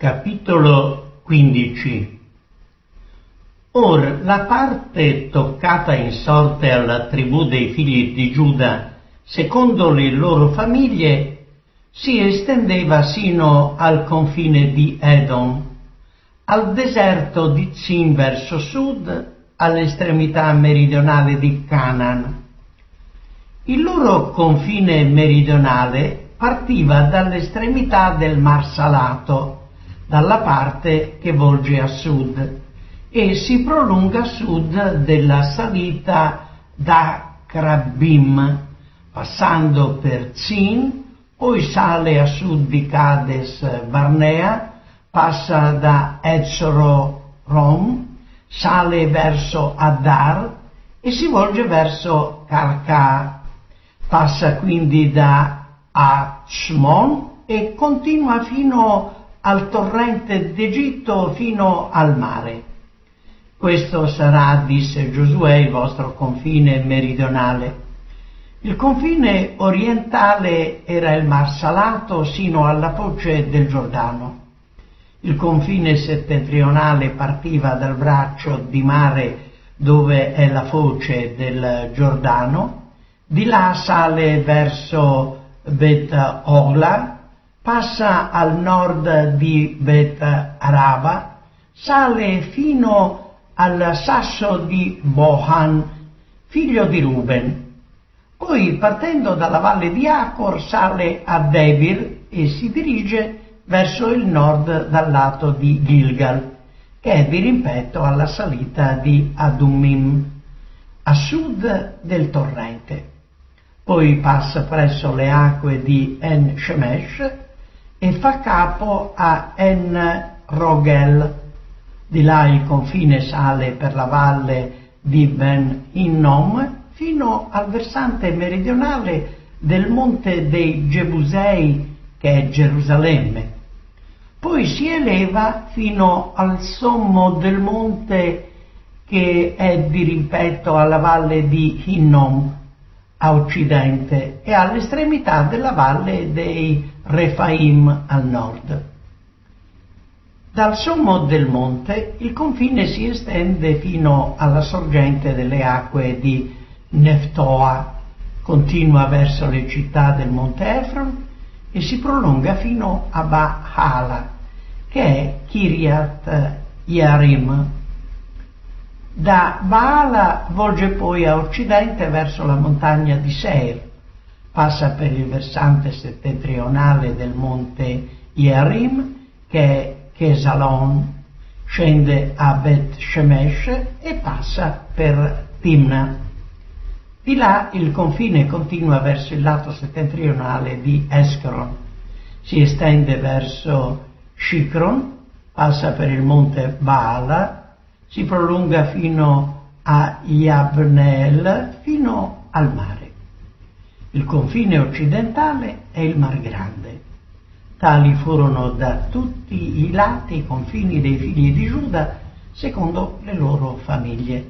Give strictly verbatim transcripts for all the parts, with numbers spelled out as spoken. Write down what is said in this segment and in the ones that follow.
Capitolo quindici. Or la parte toccata in sorte alla tribù dei figli di Giuda, secondo le loro famiglie, si estendeva sino al confine di Edom, al deserto di Zin verso sud, all'estremità meridionale di Canaan. Il loro confine meridionale partiva dall'estremità del Mar Salato, dalla parte che volge a sud, e si prolunga a sud della salita d'Akrabim, passando per Zin, poi sale a sud di Cades Barnea, passa da Etzorom, sale verso Adar e si volge verso Carca, passa quindi da Ashmon e continua fino al torrente d'Egitto, fino al mare. Questo sarà, disse Giosuè, il vostro confine meridionale. Il confine orientale era il Mar Salato sino alla foce del Giordano. Il confine settentrionale partiva dal braccio di mare dove è la foce del Giordano, di là sale verso Bet Ogla, passa al nord di Bet Araba, sale fino al sasso di Bohan, figlio di Ruben. Poi, partendo dalla valle di Acor, sale a Debir e si dirige verso il nord dal lato di Gilgal, che è dirimpetto alla salita di Adumim, a sud del torrente. Poi passa presso le acque di En Shemesh e fa capo a En Rogel. Di là il confine sale per la valle di Ben Hinnom fino al versante meridionale del monte dei Gebusei, che è Gerusalemme. Poi si eleva fino al sommo del monte che è dirimpetto alla valle di Hinnom a occidente e all'estremità della valle dei Refaim al nord. Dal sommo del monte il confine si estende fino alla sorgente delle acque di Neftoa, continua verso le città del monte Efron e si prolunga fino a Ba'ala, che è Kiriat Yarim. Da Ba'ala volge poi a occidente verso la montagna di Seir, passa per il versante settentrionale del monte Yarim, che è Chesalon, scende a Bet Shemesh e passa per Timna. Di là il confine continua verso il lato settentrionale di Escron, si estende verso Shicron, passa per il monte Baala, si prolunga fino a Yabneel, fino al mare. Il confine occidentale è il Mar Grande. Tali furono da tutti i lati i confini dei figli di Giuda, secondo le loro famiglie.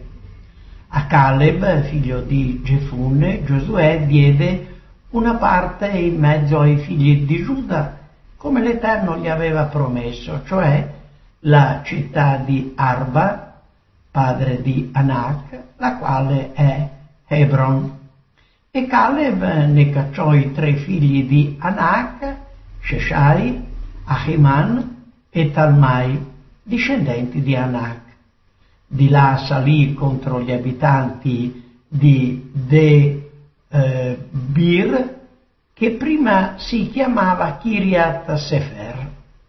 A Caleb, figlio di Gefunne, Giosuè diede una parte in mezzo ai figli di Giuda, come l'Eterno gli aveva promesso, cioè la città di Arba, padre di Anak, la quale è Hebron. E Caleb ne cacciò i tre figli di Anak, Sheshai, Ahiman e Talmai, discendenti di Anak. Di là salì contro gli abitanti di De eh, Bir, che prima si chiamava Kiriat Sefer.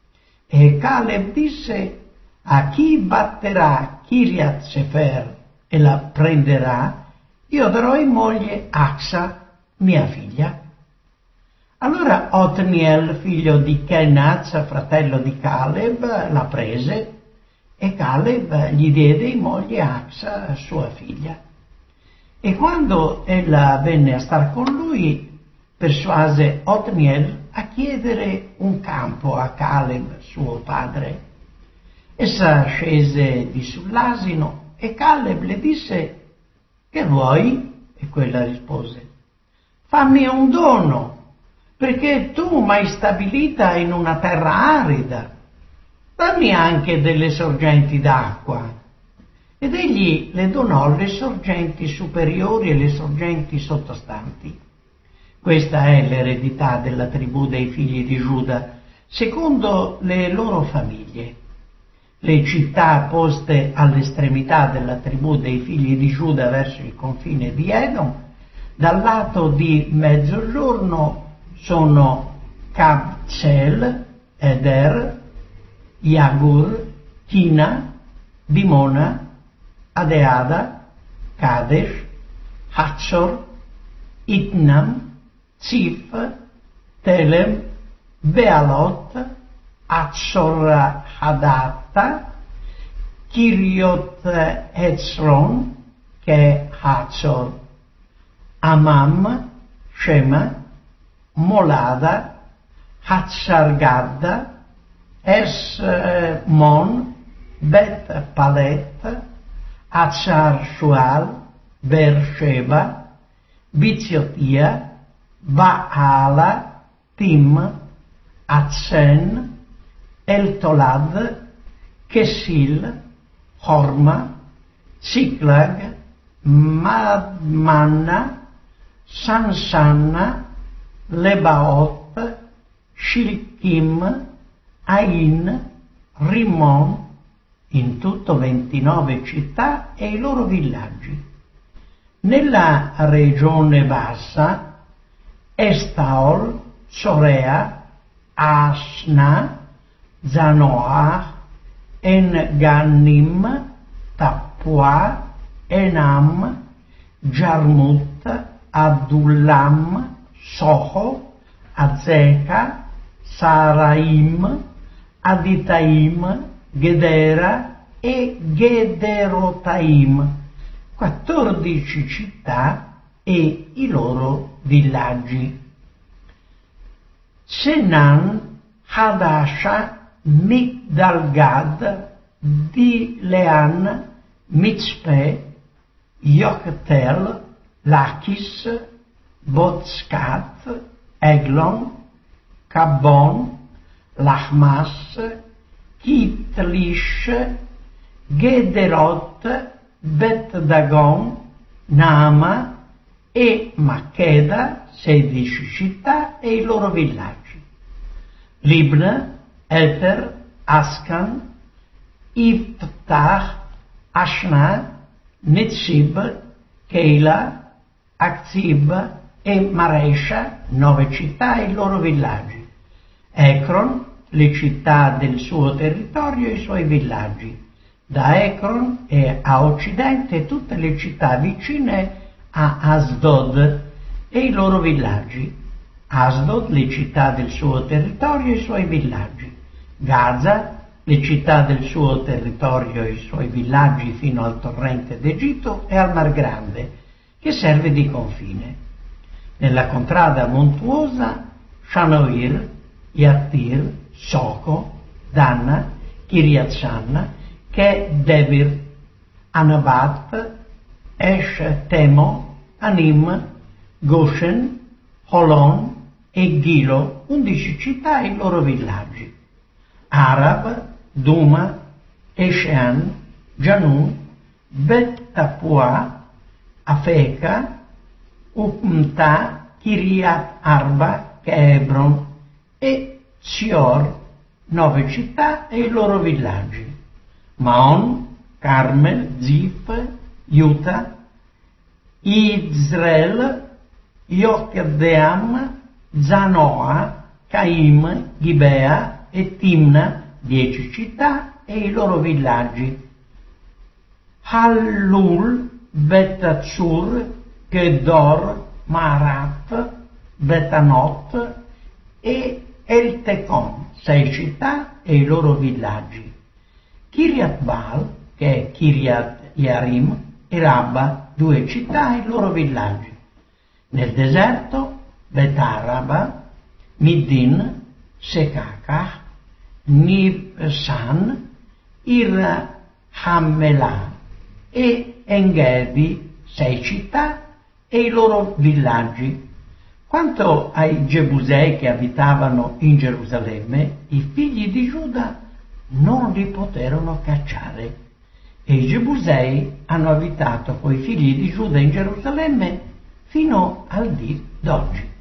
E Caleb disse: a chi batterà Kiriat Sefer e la prenderà, io darò in moglie Axa, mia figlia. Allora Otniel, figlio di Kenaz, fratello di Caleb, la prese e Caleb gli diede in moglie Axa, sua figlia. E quando ella venne a star con lui, persuase Otniel a chiedere un campo a Caleb, suo padre. Essa scese di sull'asino e Caleb le disse: che vuoi? E quella rispose: fammi un dono, perché tu m'hai stabilita in una terra arida. dammi anche delle sorgenti d'acqua. Ed egli le donò le sorgenti superiori e le sorgenti sottostanti. Questa è l'eredità della tribù dei figli di Giuda, secondo le loro famiglie. Le città poste all'estremità della tribù dei figli di Giuda verso il confine di Edom, dal lato di mezzogiorno sono Kabcel, Eder, Yagur, Tina, Dimona, Adeada, Kadesh, Hatzor, Itnam, Zif, Telem, Bealot, Hatzor Hadatta, Kiriot Hetzron, che è Hatzor, Amam, Shema, Molada, Hatzargadda, Esmon, Bet Palet, Hatzar Shual, Beersheba, Biziotia, Baala, Tim, Atzen, Eltolad, Kesil, Horma, Ziklag, Madmanna, Sansanna, Lebaot, Shilkim, Ain, Rimon, in tutto ventinove città e i loro villaggi. Nella regione bassa, Estaol, Sorea, Asna, Zanoah, En-Gannim, Tappua, Enam, Jarmut, Adullam, Soho, Azeca, Saraim, Aditaim, Gedera e Gederotaim, quattordici città e i loro villaggi. Senan, Hadasha, Migdalgad, Dilean, Mitzpe, Yoktel, Lachis, Bozkat, Eglon, Kabbon, Lachmas, Kitlish, Gederot, Bet Dagon, Naama e Makeda, sedici città e i loro villaggi. Libna, Eter, Ascan, Iftah, Ashna, Netzib, Keila, Akzib e Maresha, nove città e i loro villaggi. Ekron, le città del suo territorio e i suoi villaggi. Da Ekron e a occidente tutte le città vicine a Asdod e i loro villaggi. Asdod, le città del suo territorio e i suoi villaggi. Gaza, le città del suo territorio e i suoi villaggi fino al torrente d'Egitto e al Mar Grande, che serve di confine. Nella contrada montuosa, Shanoir, Yattir, Soco, Danna, Kiriat-Sanna, che è Debir, Anabat, Esh Temo, Anim, Goshen, Holon e Gilo, undici città e i loro villaggi. Arab, Duma, Eshean, Janun, Bet Tapua, Afeka, Upmta, Kiriat Arba, che è Hebron, e Sior, nove città e i loro villaggi. Maon, Carmel, Zif, Juta, Israel, Yokdeam, Zanoa, Caim, Gibea e Timna, dieci città e i loro villaggi. Hallul, Bet-Azzur, Gedor, Marat, Betanot e El-Tecon, sei città e i loro villaggi. Kiryat Baal, che è Kiryat Yarim, e Rabba, due città e i loro villaggi. Nel deserto, Betaraba, Middin, Sekakah, Nibsan, Ir Hammelah e Engedi, sei città e i loro villaggi. Quanto ai Gebusei che abitavano in Gerusalemme, i figli di Giuda non li poterono cacciare e i Gebusei hanno abitato coi figli di Giuda in Gerusalemme fino al dì d'oggi.